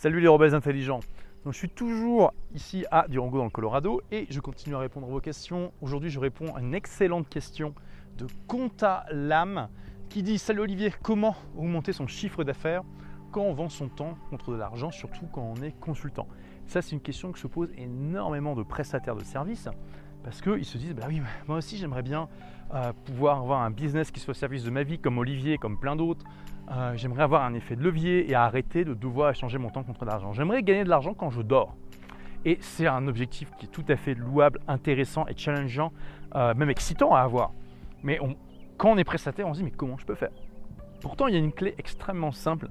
Salut les rebelles intelligents. Donc, je suis toujours ici à Durango dans le Colorado et je continue à répondre à vos questions. Aujourd'hui, je réponds à une excellente question de Conta Lam qui dit: Salut Olivier, comment augmenter son chiffre d'affaires quand on vend son temps contre de l'argent, surtout quand on est consultant? Ça, c'est une question que se posent énormément de prestataires de services parce qu'ils se disent: bah oui, moi aussi j'aimerais bien pouvoir avoir un business qui soit au service de ma vie, comme Olivier, comme plein d'autres. J'aimerais avoir un effet de levier et arrêter de devoir échanger mon temps contre de l'argent. J'aimerais gagner de l'argent quand je dors. Et c'est un objectif qui est tout à fait louable, intéressant et challengeant, même excitant à avoir. Mais quand on est prestataire, on se dit: mais comment je peux faire? Pourtant, il y a une clé extrêmement simple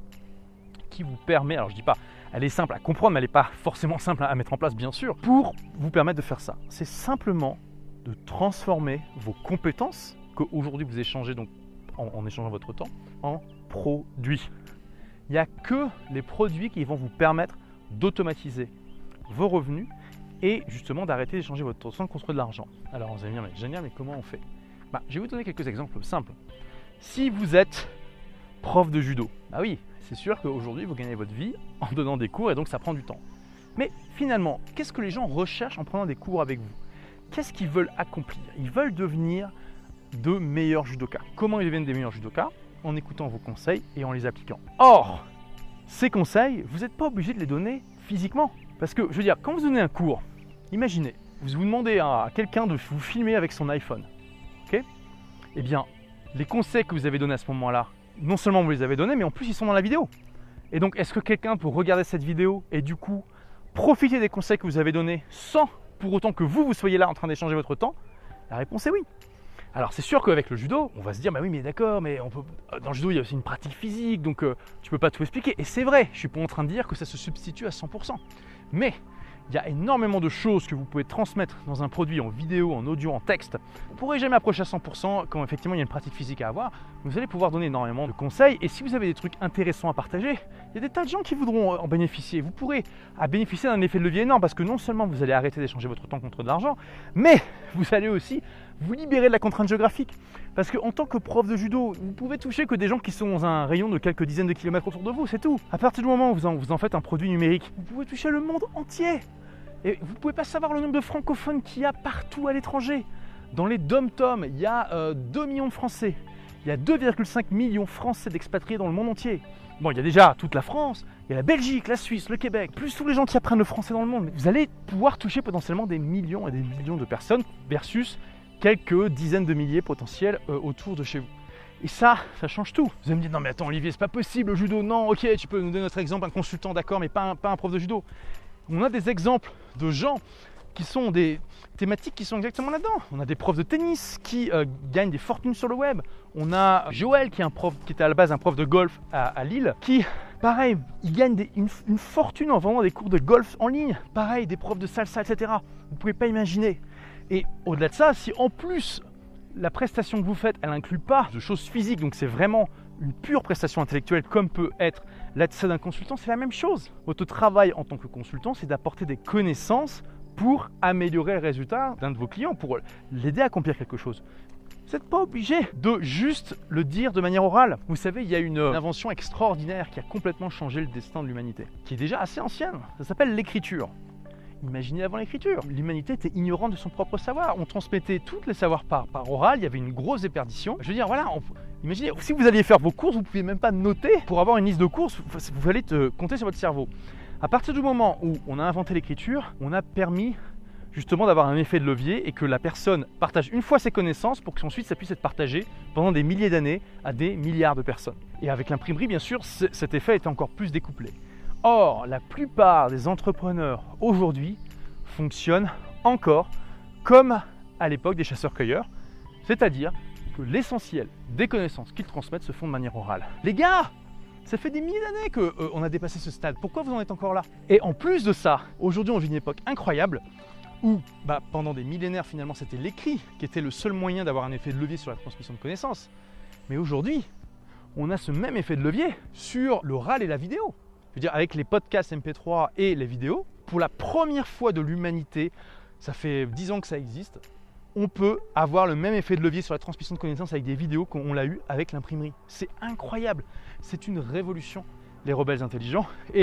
qui vous permet, alors je ne dis pas, elle est simple à comprendre, mais elle n'est pas forcément simple à mettre en place, bien sûr, pour vous permettre de faire ça. C'est simplement de transformer vos compétences, qu'aujourd'hui vous échangez donc en échangeant votre temps, en produits. Il n'y a que les produits qui vont vous permettre d'automatiser vos revenus et justement d'arrêter d'échanger votre temps contre de l'argent. Alors vous allez me dire: mais génial, mais comment on fait? Je vais vous donner quelques exemples simples. Si vous êtes prof de judo, oui, c'est sûr qu'aujourd'hui vous gagnez votre vie en donnant des cours et donc ça prend du temps. Mais finalement, qu'est-ce que les gens recherchent en prenant des cours avec vous? Qu'est-ce qu'ils veulent accomplir? Ils veulent devenir de meilleurs judokas. Comment ils deviennent des meilleurs judokas? En écoutant vos conseils et en les appliquant. Or, ces conseils, vous n'êtes pas obligé de les donner physiquement. Parce que, je veux dire, quand vous donnez un cours, imaginez, vous demandez à quelqu'un de vous filmer avec son iPhone. Ok? Eh bien, les conseils que vous avez donnés à ce moment-là, non seulement vous les avez donnés, mais en plus ils sont dans la vidéo. Et donc, est-ce que quelqu'un peut regarder cette vidéo et du coup profiter des conseils que vous avez donnés sans pour autant que vous soyez là en train d'échanger votre temps? La réponse est oui. Alors c'est sûr qu'avec le judo, on va se dire: oui, mais d'accord, mais dans le judo il y a aussi une pratique physique, donc tu peux pas tout expliquer. Et c'est vrai, je suis pas en train de dire que ça se substitue à 100%. Mais il y a énormément de choses que vous pouvez transmettre dans un produit en vidéo, en audio, en texte. Vous ne pourrez jamais approcher à 100% quand effectivement il y a une pratique physique à avoir. Vous allez pouvoir donner énormément de conseils et si vous avez des trucs intéressants à partager, il y a des tas de gens qui voudront en bénéficier. Vous pourrez bénéficier d'un effet de levier énorme parce que non seulement vous allez arrêter d'échanger votre temps contre de l'argent, mais vous allez aussi vous libérer de la contrainte géographique. Parce qu'en tant que prof de judo, vous pouvez toucher que des gens qui sont dans un rayon de quelques dizaines de kilomètres autour de vous, c'est tout. À partir du moment où vous en faites un produit numérique, vous pouvez toucher le monde entier. Et vous ne pouvez pas savoir le nombre de francophones qu'il y a partout à l'étranger. Dans les dom-toms, il y a 2 millions de Français. Il y a 2,5 millions de Français d'expatriés dans le monde entier. Bon, il y a déjà toute la France, il y a la Belgique, la Suisse, le Québec, plus tous les gens qui apprennent le français dans le monde. Vous allez pouvoir toucher potentiellement des millions et des millions de personnes versus quelques dizaines de milliers potentiels autour de chez vous. Et ça change tout. Vous allez me dire: non mais attends Olivier, c'est pas possible le judo. Non, ok, tu peux nous donner notre exemple, un consultant, d'accord, mais pas un prof de judo. On a des exemples de gens qui sont des thématiques qui sont exactement là-dedans. On a des profs de tennis qui gagnent des fortunes sur le web. On a Joël qui était à la base un prof de golf à Lille, qui, pareil, il gagne une fortune en vendant des cours de golf en ligne. Pareil, des profs de salsa, etc. Vous ne pouvez pas imaginer. Et au-delà de ça, si en plus la prestation que vous faites, elle n'inclut pas de choses physiques, donc c'est vraiment une pure prestation intellectuelle comme peut être l'attestation d'un consultant, c'est la même chose. Votre travail en tant que consultant, c'est d'apporter des connaissances pour améliorer le résultat d'un de vos clients, pour l'aider à accomplir quelque chose. Vous n'êtes pas obligé de juste le dire de manière orale. Vous savez, il y a une invention extraordinaire qui a complètement changé le destin de l'humanité, qui est déjà assez ancienne. Ça s'appelle l'écriture. Imaginez avant l'écriture, l'humanité était ignorante de son propre savoir. On transmettait tous les savoirs par oral, il y avait une grosse déperdition. Je veux dire, voilà, imaginez, si vous alliez faire vos courses, vous ne pouviez même pas noter pour avoir une liste de courses, vous allez compter sur votre cerveau. À partir du moment où on a inventé l'écriture, on a permis justement d'avoir un effet de levier et que la personne partage une fois ses connaissances pour qu'ensuite ça puisse être partagé pendant des milliers d'années à des milliards de personnes. Et avec l'imprimerie, bien sûr, cet effet est encore plus découplé. Or, la plupart des entrepreneurs aujourd'hui fonctionnent encore comme à l'époque des chasseurs-cueilleurs, c'est-à-dire que l'essentiel des connaissances qu'ils transmettent se font de manière orale. Les gars, ça fait des milliers d'années qu'on a dépassé ce stade, pourquoi vous en êtes encore là? Et en plus de ça, aujourd'hui on vit une époque incroyable où pendant des millénaires finalement c'était l'écrit qui était le seul moyen d'avoir un effet de levier sur la transmission de connaissances. Mais aujourd'hui, on a ce même effet de levier sur l'oral et la vidéo. Je veux dire, avec les podcasts MP3 et les vidéos, pour la première fois de l'humanité, ça fait 10 ans que ça existe, on peut avoir le même effet de levier sur la transmission de connaissances avec des vidéos qu'on l'a eu avec l'imprimerie. C'est incroyable, c'est une révolution, les rebelles intelligents. Et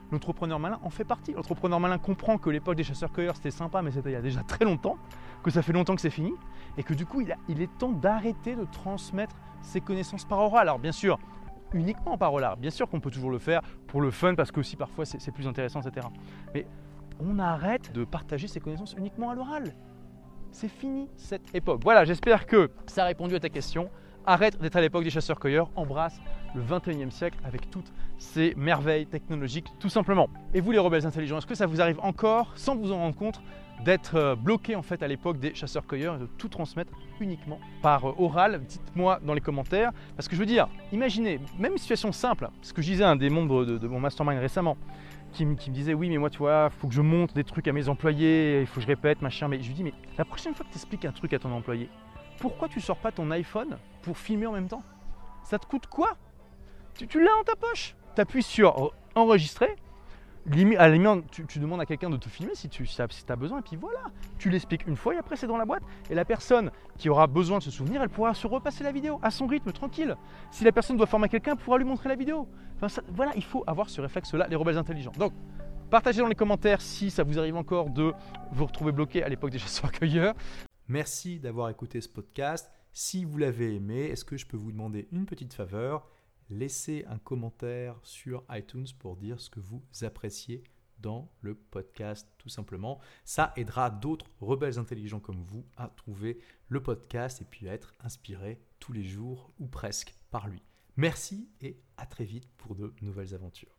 l'entrepreneur malin en fait partie. L'entrepreneur malin comprend que l'époque des chasseurs-cueilleurs c'était sympa, mais c'était il y a déjà très longtemps, que ça fait longtemps que c'est fini, et que du coup il est temps d'arrêter de transmettre ses connaissances par oral. Alors bien sûr, uniquement par oral, bien sûr qu'on peut toujours le faire pour le fun, parce que aussi parfois c'est plus intéressant, etc. Mais on arrête de partager ses connaissances uniquement à l'oral. C'est fini cette époque. Voilà, j'espère que ça a répondu à ta question. Arrête d'être à l'époque des chasseurs-cueilleurs, embrasse le 21e siècle avec toutes ces merveilles technologiques, tout simplement. Et vous les rebelles intelligents, est-ce que ça vous arrive encore, sans vous en rendre compte, d'être bloqué en fait à l'époque des chasseurs-cueilleurs et de tout transmettre uniquement par oral? Dites-moi dans les commentaires, parce que je veux dire, imaginez, même une situation simple, ce que je disais à un des membres de mon mastermind récemment, qui me disait oui mais moi tu vois, il faut que je montre des trucs à mes employés, il faut que je répète, machin, mais je lui dis mais la prochaine fois que tu expliques un truc à ton employé, pourquoi tu sors pas ton iPhone pour filmer en même temps? Ça te coûte quoi? Tu l'as dans ta poche, tu appuies sur enregistrer, à la limite tu demandes à quelqu'un de te filmer si tu as besoin, et puis voilà, tu l'expliques une fois et après c'est dans la boîte, et la personne qui aura besoin de se souvenir, elle pourra se repasser la vidéo à son rythme, tranquille. Si la personne doit former quelqu'un, elle pourra lui montrer la vidéo. Enfin, voilà, il faut avoir ce réflexe-là, les rebelles intelligents. Donc, partagez dans les commentaires si ça vous arrive encore de vous retrouver bloqué à l'époque des chasseurs-cueilleurs. Merci d'avoir écouté ce podcast. Si vous l'avez aimé, est-ce que je peux vous demander une petite faveur? Laissez un commentaire sur iTunes pour dire ce que vous appréciez dans le podcast, tout simplement. Ça aidera d'autres rebelles intelligents comme vous à trouver le podcast et puis à être inspirés tous les jours ou presque par lui. Merci et à très vite pour de nouvelles aventures.